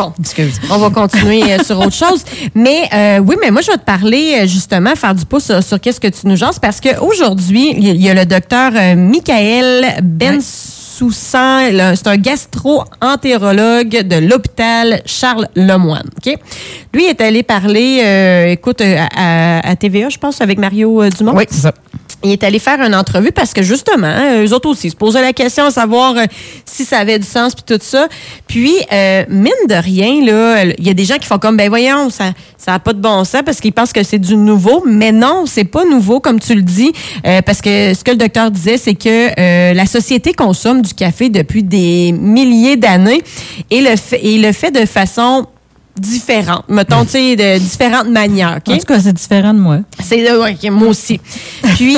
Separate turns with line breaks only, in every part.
Bon, excuse. On va continuer sur autre chose. Mais oui, mais moi, je vais te parler justement, faire du pouce sur qu'est-ce que tu nous jases, parce qu'aujourd'hui, il y a le docteur Michael Bensoussan, c'est un gastro-entérologue de l'hôpital Charles Lemoine. Okay? Lui est allé parler, à TVA, je pense, avec Mario Dumont.
Oui, c'est ça.
Il est allé faire une entrevue parce que, justement, eux autres aussi se posaient la question à savoir si ça avait du sens puis tout ça. Puis, mine de rien, là, il y a des gens qui font comme, ben voyons, ça a pas de bon sens parce qu'ils pensent que c'est du nouveau. Mais non, c'est pas nouveau, comme tu le dis, parce que ce que le docteur disait, c'est que la société consomme du café depuis des milliers d'années et le fait de façon différente, mettons, tu sais, de différentes manières. Okay?
En tout cas, c'est différent de moi.
Moi aussi. Puis,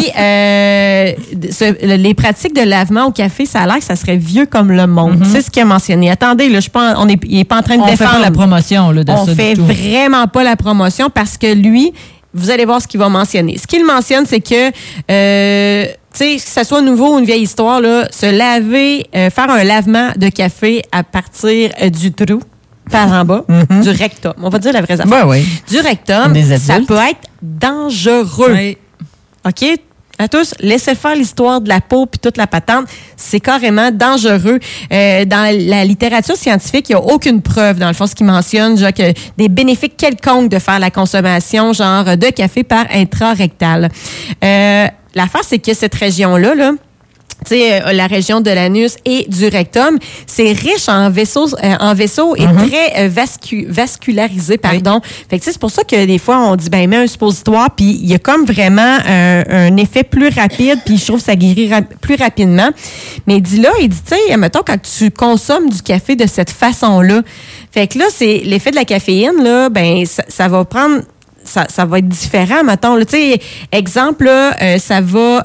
les pratiques de lavement au café, ça a l'air que ça serait vieux comme le monde. C'est ce qu'il a mentionné. Attendez, là, il n'est pas en train de défendre.
On fait pas la promotion là, de ça.
On fait vraiment pas la promotion parce que lui, vous allez voir ce qu'il va mentionner. Ce qu'il mentionne, c'est que tu sais, que ça soit nouveau ou une vieille histoire, là, se laver, faire un lavement de café à partir du trou par en bas, du rectum. On va dire la vraie affaire.
Ben oui.
Du rectum, ça peut être dangereux. Oui. OK? À tous, laissez faire l'histoire de la peau puis toute la patente. C'est carrément dangereux. Dans la littérature scientifique, il n'y a aucune preuve, dans le fond, ce qui mentionne genre, que des bénéfices quelconques de faire la consommation genre de café par intrarectal. L'affaire, c'est que cette région-là, là, tu sais, la région de l'anus et du rectum, c'est riche en vaisseaux et très vascularisé, pardon. Oui. Fait que c'est pour ça que des fois, on dit, ben, mets un suppositoire, puis il y a comme vraiment un effet plus rapide, puis je trouve que ça guérit plus rapidement. Mais il dit, tu sais, mettons, quand tu consommes du café de cette façon-là, fait que là, c'est l'effet de la caféine, là, ben, ça va prendre... Ça va être différent, mettons. Tu sais, exemple, là, ça va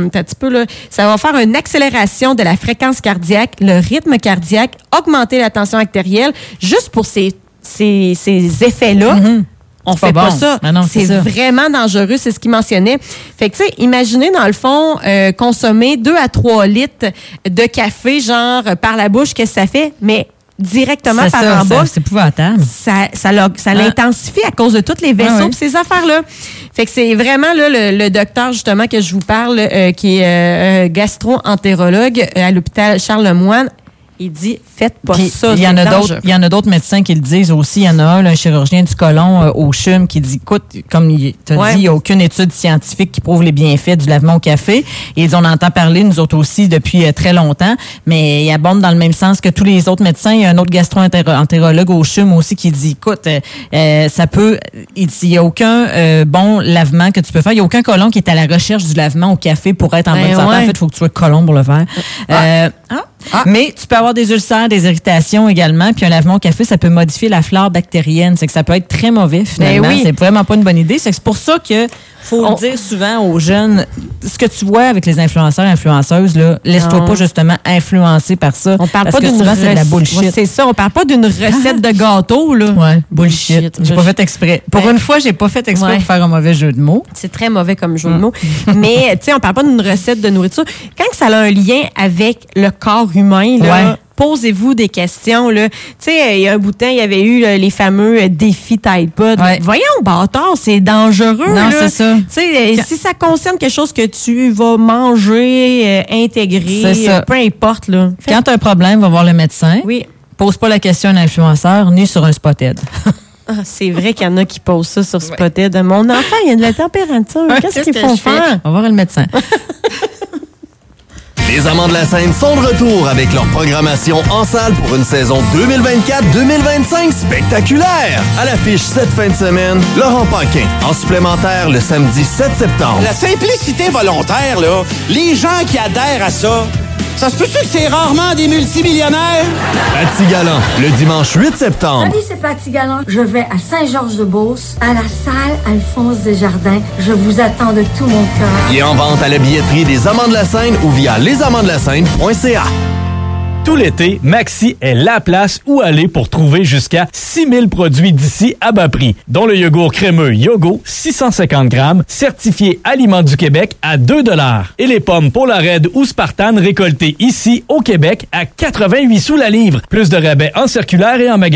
faire une accélération de la fréquence cardiaque, le rythme cardiaque, augmenter la tension artérielle, juste pour ces effets-là. On fait pas ça.
Non, c'est
vraiment dangereux, c'est ce qu'il mentionnait. Fait que, tu sais, imaginez, dans le fond, consommer 2 à 3 litres de café, genre, par la bouche, qu'est-ce que ça fait? Mais directement en bas.
C'est épouvantable.
Ça l'intensifie à cause de tous les vaisseaux et ces affaires-là. Fait que c'est vraiment là, le docteur, justement, que je vous parle, qui est gastro-entérologue à l'hôpital Charles Lemoine. Il dit, faites pas ça.
Il y en a d'autres médecins qui le disent aussi. Il y en a un chirurgien du côlon au CHUM qui dit, écoute, comme il t'a dit, il n'y a aucune étude scientifique qui prouve les bienfaits du lavement au café. Et on entend parler, nous autres aussi, depuis très longtemps. Mais il abonde dans le même sens que tous les autres médecins. Il y a un autre gastro-entérologue au CHUM aussi qui dit, écoute, ça peut... Il n'y a aucun bon lavement que tu peux faire. Il n'y a aucun côlon qui est à la recherche du lavement au café pour être en bonne santé. En fait, il faut que tu sois côlon pour le faire. Mais tu peux avoir des ulcères, des irritations également. Puis un lavement au café, ça peut modifier la flore bactérienne. C'est que ça peut être très mauvais, finalement. C'est vraiment pas une bonne idée. C'est pour ça que faut dire souvent aux jeunes, ce que tu vois avec les influenceurs et influenceuses, là, laisse-toi pas justement influencer par ça.
On parle pas d'une
recette. C'est de la bullshit.
Ouais, c'est ça, on parle pas d'une recette de gâteau, là.
Ouais, bullshit. J'ai pas fait exprès. Pour une fois, j'ai pas fait exprès pour faire un mauvais jeu de mots.
C'est très mauvais comme jeu de mots. Mais, tu sais, on parle pas d'une recette de nourriture. Quand ça a un lien avec le corps humain, là, posez-vous des questions, là. Tu sais, il y a un bout de temps, il y avait eu les fameux défis Tide Pod. Voyons, bâtard, c'est dangereux,
non,
là.
C'est ça.
Tu sais, si ça concerne quelque chose que tu vas manger, intégrer, peu importe, là.
Quand tu as un problème, va voir le médecin.
Oui.
Pose pas la question à un influenceur ni sur un Spotted.
C'est vrai qu'il y en a qui posent ça sur Spotted. Mon enfant, il y a de la température. Qu'est-ce qu'ils font faire?
On va voir le médecin.
Les Amants de la Seine sont de retour avec leur programmation en salle pour une saison 2024-2025 spectaculaire. À l'affiche cette fin de semaine, Laurent Paquin. En supplémentaire, le samedi 7 septembre.
La simplicité volontaire, là, les gens qui adhèrent à ça, ça se peut-tu que c'est rarement des multimillionnaires?
Paty Galland, le dimanche 8 septembre.
Salut, c'est Paty Galland. Je vais à Saint-Georges-de-Beauce, à la salle Alphonse Desjardins. Je vous attends de tout mon cœur.
Il est en vente à la billetterie des Amants de la Seine ou via lesamantdelasseine.ca.
Tout l'été, Maxi est la place où aller pour trouver jusqu'à 6000 produits d'ici à bas prix, dont le yogourt crémeux Yogo, 650 grammes, certifié Aliments du Québec à 2 $. Et les pommes Polared ou Spartan récoltées ici au Québec à 88 sous la livre. Plus de rabais en circulaire et en magasin.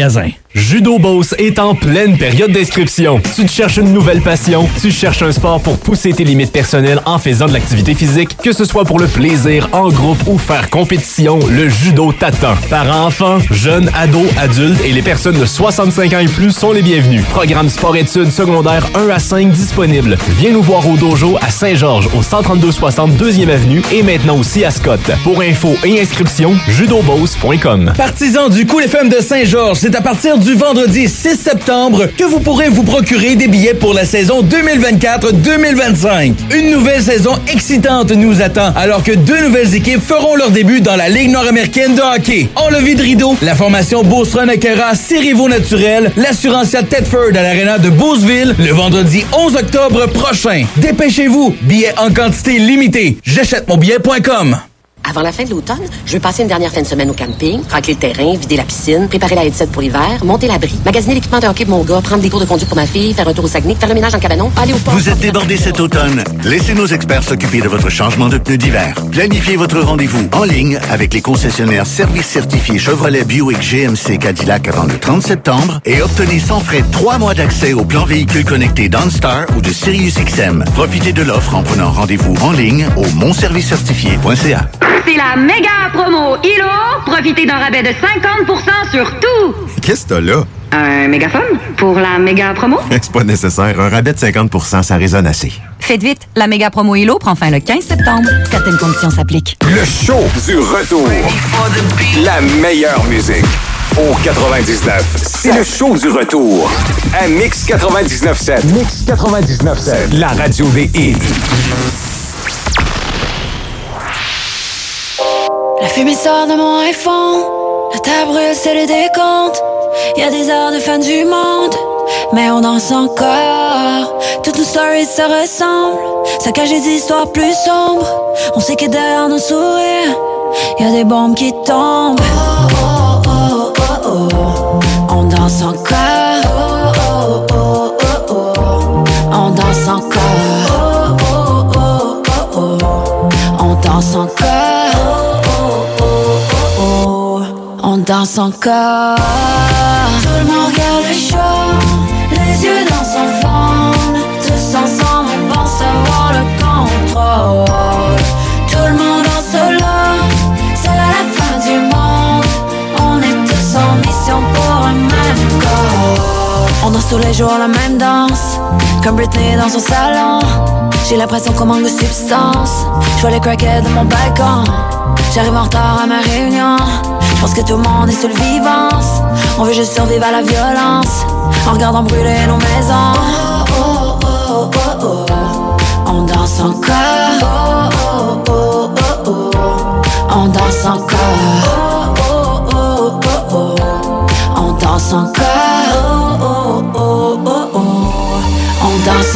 Judo Boss est en pleine période d'inscription. Tu te cherches une nouvelle passion? Tu cherches un sport pour pousser tes limites personnelles en faisant de l'activité physique? Que ce soit pour le plaisir, en groupe ou faire compétition, le judo t'attend. Parents, enfants, jeunes, ados, adultes et les personnes de 65 ans et plus sont les bienvenus. Programme sport-études secondaires 1 à 5 disponible. Viens nous voir au dojo à Saint-Georges, au 13260 2e Avenue et maintenant aussi à Scott. Pour info et inscription, judoboss.com.
Partisans du Cool FM de Saint-Georges, c'est à partir du vendredi 6 septembre que vous pourrez vous procurer des billets pour la saison 2024-2025. Une nouvelle saison excitante nous attend alors que 2 nouvelles équipes feront leur début dans la Ligue nord-américaine de hockey. En levée de rideau, la formation Beauce-Run accueillera ses rivaux naturels, l'Assurancia Thetford à l'Arena de Beauceville, le vendredi 11 octobre prochain. Dépêchez-vous, billets en quantité limitée. J'achètemonbillet.com.
Avant la fin de l'automne, je veux passer une dernière fin de semaine au camping, racler le terrain, vider la piscine, préparer la headset pour l'hiver, monter l'abri, magasiner l'équipement de hockey pour mon gars, prendre des cours de conduite pour ma fille, faire un tour au Saguenay, faire le ménage en cabanon, aller au port.
Vous êtes débordé cet automne? Laissez nos experts s'occuper de votre changement de pneus d'hiver. Planifiez votre rendez-vous en ligne avec les concessionnaires services certifiés Chevrolet, Buick, GMC, Cadillac avant le 30 septembre et obtenez sans frais 3 mois d'accès au plan véhicule connecté d'OnStar ou de SiriusXM. Profitez de l'offre en prenant rendez-vous en ligne au monservicecertifié.ca.
C'est la méga promo ILO. Profitez d'un rabais de 50% sur tout.
Qu'est-ce que t'as là?
Un mégaphone pour la méga promo?
C'est pas nécessaire. Un rabais de 50%, ça résonne assez.
Faites vite, la méga promo ILO prend fin le 15 septembre. Certaines conditions s'appliquent.
Le show du retour. La meilleure musique. Au 99. C'est le show du retour. À Mix 99.7. Mix 99.7. La radio des hits.
La fumée sort de mon iPhone. La table brûle, c'est le décompte. Y'a des heures de fin du monde, mais on danse encore. Toutes nos stories se ressemblent. Ça cache des histoires plus sombres. On sait que derrière nos sourires y'a des bombes qui tombent. Oh, oh, oh, oh, oh. On danse encore. Oh, oh, oh, oh, oh. On danse encore. Oh, oh, oh, oh, oh. On danse encore. On danse encore. Tout le monde regarde le show, les yeux dans son fond. Tous ensemble, on pense avoir le contrôle. Tout le monde en solo, c'est la fin du monde. On est tous en mission pour un même corps. On danse tous les jours la même danse, comme Britney dans son salon. J'ai l'impression qu'on manque de substance. Je vois les crackheads de mon balcon. J'arrive en retard à ma réunion. Je pense que tout le monde est sur le vivance. On veut juste survivre à la violence en regardant brûler nos maisons. Oh, oh, oh, oh, oh. On danse encore. Oh, oh, oh, oh, oh. On danse encore. Oh, oh, oh, oh, oh. On danse encore. Oh, oh, oh, oh, oh. On danse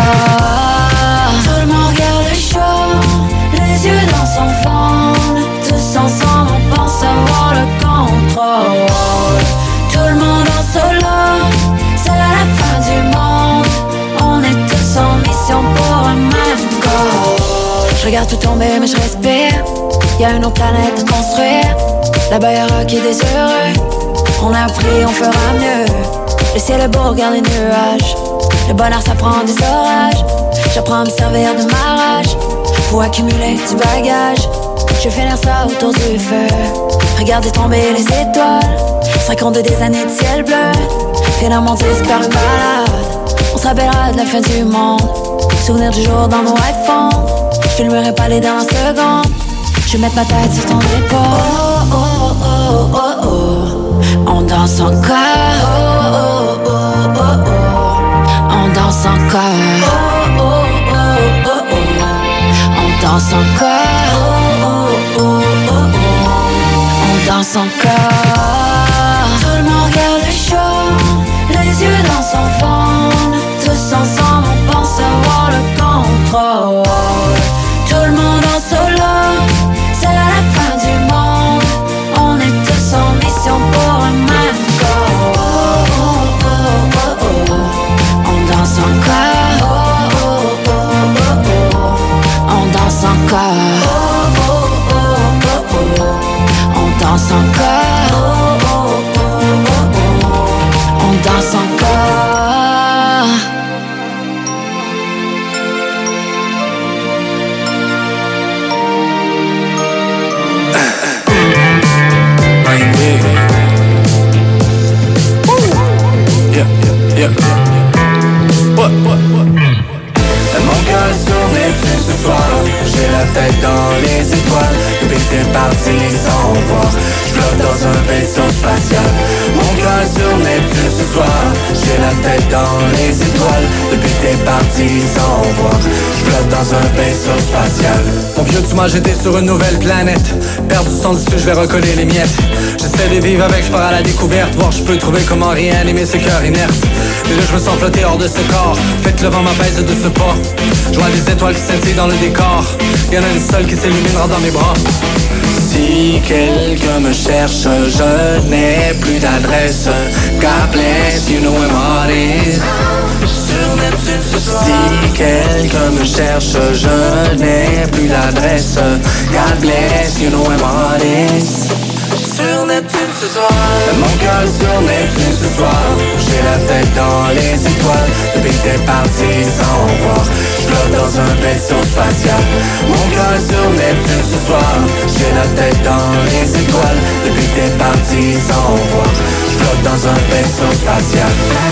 encore. Tout le monde regarde le show, les yeux dans son fond. Tous ensemble, on pense avoir le contrôle. Tout le monde en solo, c'est la fin du monde. On est tous en mission pour un même goal. Je regarde tout tomber, mais je respire. Y'a une autre planète à construire. Là-bas y'a Rocky des heureux. On a appris, on fera mieux. Le ciel est beau, regarde les nuages. Le bonheur ça prend des orages. J'apprends à me servir de ma rage pour accumuler du bagage. Je vais finir ça autour du feu. Regardez tomber les étoiles. Se raconter des années de ciel bleu. Finalement disparu malade. On se rappellera de la fin du monde. Souvenir du jour dans nos iPhones. Je filmerai pas les dernières secondes. Je vais mettre ma tête sur ton épaule. Oh oh oh oh oh. On danse encore. Oh oh oh oh oh. On danse encore. Oh oh oh oh oh. On danse encore. Oh oh oh oh oh. On danse encore. Tout le monde regarde le show, les yeux dans son fond. Tous ensemble, on pense avoir le contrôle. Tout le monde en solo, c'est la fin du monde. On est tous en mission pour un même goal. Oh oh oh oh oh. On danse encore. Oh oh oh oh oh. On danse encore. Oh oh oh oh oh. On danse encore.
Mon cœur sur Neptune ce soir, j'ai la tête dans les étoiles. Depuis que t'es parti sans voir, je flotte dans un vaisseau spatial. Mon cœur sur Neptune ce soir, j'ai la tête dans les étoiles. Depuis que t'es parti sans voir, je flotte dans un vaisseau spatial. Mon vieux, tu m'as jeté sur une nouvelle planète. Perdu sans dessus, je vais recoller les miettes. J'essaie de vivre avec, je pars à la découverte. Voir je peux trouver comment réanimer ce cœur inerte. Mais là je me sens flotter hors de ce corps. Faites le vent m'apaise de ce pas. Je vois les étoiles qui scintillent dans le décor. Y'en a une seule qui s'illuminera dans mes bras. Si quelqu'un me cherche, je n'ai plus d'adresse. God bless, you know where my heart is. Sur Neptune ce soir. Si quelqu'un me cherche, je n'ai plus d'adresse. God bless, you know where my heart is. Sur Neptune ce soir. Mon cœur sur Neptune ce soir. J'ai la tête dans les étoiles. Depuis que t'es parti sans voir, je flotte dans un vaisseau spatial. Mon cœur sur Neptune ce soir. J'ai la tête dans les étoiles. Depuis que t'es parti sans voir, je flotte dans un vaisseau spatial.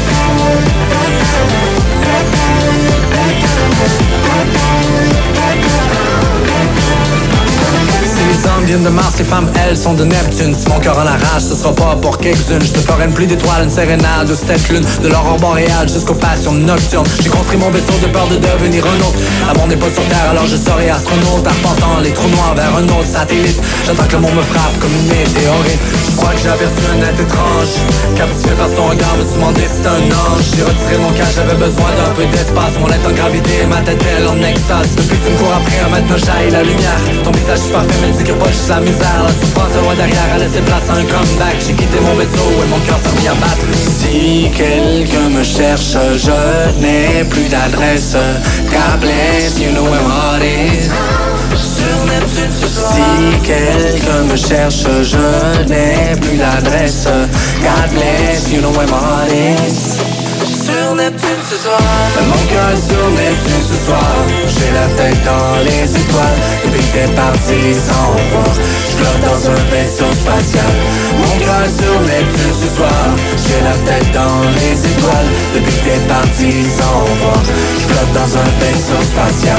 Les hommes viennent de Mars, les femmes, elles, sont de Neptune. Si mon cœur en arrache, ce sera pas pour quelques-unes. Je te ferai une pluie d'étoiles, une sérénade ou cette lune. De l'aurore boréale jusqu'aux passions nocturnes. J'ai construit mon vaisseau de peur de devenir un autre. L'amour n'est pas sur Terre, alors je serai astronaute. Arpentant les trous noirs vers un autre satellite. J'attends que le monde me frappe comme une météorite. Je crois que j'ai aperçu un être étrange. Captivé par son regard, me suis demandé si c'est un ange. J'ai retiré mon cas, j'avais besoin d'un peu d'espace. Mon être en gravité, ma tête elle en extase. Depuis que tu me cours après, maintenant j'aille la lumière. Ton visage est parfait, mais dis que pas juste la misère. La souffrance est loin derrière, a laissé place à un comeback. J'ai quitté mon vaisseau et mon cœur s'est mis à battre. Si quelqu'un me cherche, je n'ai plus d'adresse. God bless, you know where my heart is. Sur Neptune ce soir. Si quelqu'un me cherche, je n'ai plus d'adresse. God bless, you know where my heart is. Sur Neptune ce soir. Mon cœur sur Neptune ce soir. J'ai la tête dans les étoiles. Depuis que t'es parti sans voir, je flotte dans un vaisseau spatial. Mon cœur sur Neptune ce soir. J'ai la tête dans les étoiles. Depuis que t'es parti sans voir, je flotte dans un vaisseau spatial.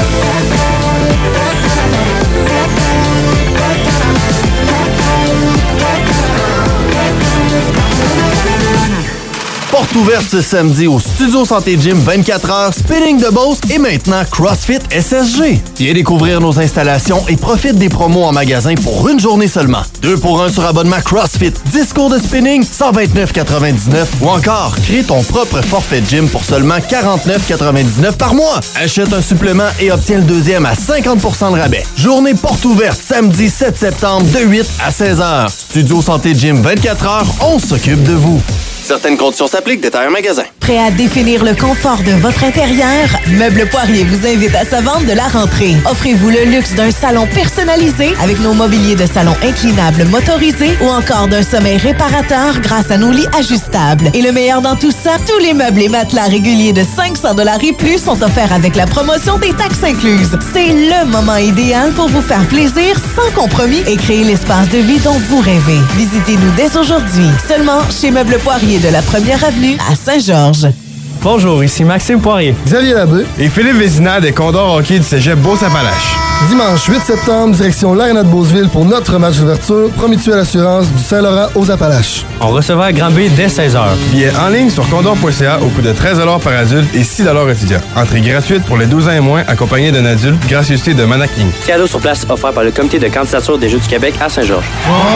Porte ouverte ce samedi au Studio Santé Gym 24h, Spinning de Beauce et maintenant CrossFit SSG. Viens découvrir nos installations et profite des promos en magasin pour une journée seulement. 2 pour 1 sur abonnement CrossFit, 10 cours de spinning, 129,99 ou encore crée ton propre forfait gym pour seulement 49,99 par mois. Achète un supplément et obtiens le deuxième à 50% de rabais. Journée porte ouverte samedi 7 septembre de 8 à 16h. Studio Santé Gym 24h, on s'occupe de vous. Certaines conditions s'appliquent, détail en magasin.
Prêt à définir le confort de votre intérieur? Meubles Poirier vous invite à sa vente de la rentrée. Offrez-vous le luxe d'un salon personnalisé avec nos mobiliers de salon inclinables motorisés ou encore d'un sommeil réparateur grâce à nos lits ajustables. Et le meilleur dans tout ça, tous les meubles et matelas réguliers de 500$ et plus sont offerts avec la promotion des taxes incluses. C'est le moment idéal pour vous faire plaisir sans compromis et créer l'espace de vie dont vous rêvez. Visitez-nous dès aujourd'hui, seulement chez Meubles Poirier de la 1er avenue à Saint-Georges.
Bonjour, ici Maxime Poirier,
Xavier Labbé
et Philippe Vézina des Condors Hockey du Cégep Beauce-Appalaches.
Dimanche 8 septembre, direction l'Arena de Beauceville pour notre match d'ouverture, Promutuelle Assurance du Saint-Laurent aux Appalaches.
On recevra à Granby dès 16h. Billets en ligne sur condor.ca au coût de 13$ par adulte et 6$ étudiant. Entrée gratuite pour les 12 ans et moins, accompagnés d'un adulte, gracieuseté de Manac Inc.
Cadeau sur place offert par le Comité de candidature des Jeux du Québec à Saint-Georges.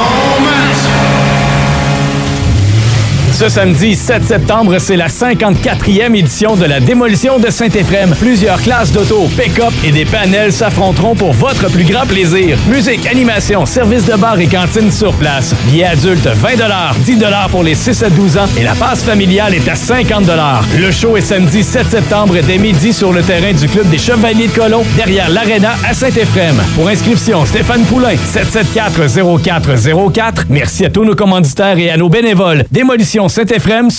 Ce samedi 7 septembre, c'est la 54e édition de la démolition de Saint-Éphrem. Plusieurs classes d'auto, pick-up et des panels s'affronteront pour votre plus grand plaisir. Musique, animation, service de bar et cantine sur place. Billets adultes 20$, 10$ pour les 6 à 12 ans et la passe familiale est à 50$. Le show est samedi 7 septembre dès midi sur le terrain du Club des Chevaliers de Colomb, derrière l'Arena à Saint-Éphrem. Pour inscription, Stéphane Poulain, 774-0404. Merci à tous nos commanditaires et à nos bénévoles. Démolition Saint-Éphrem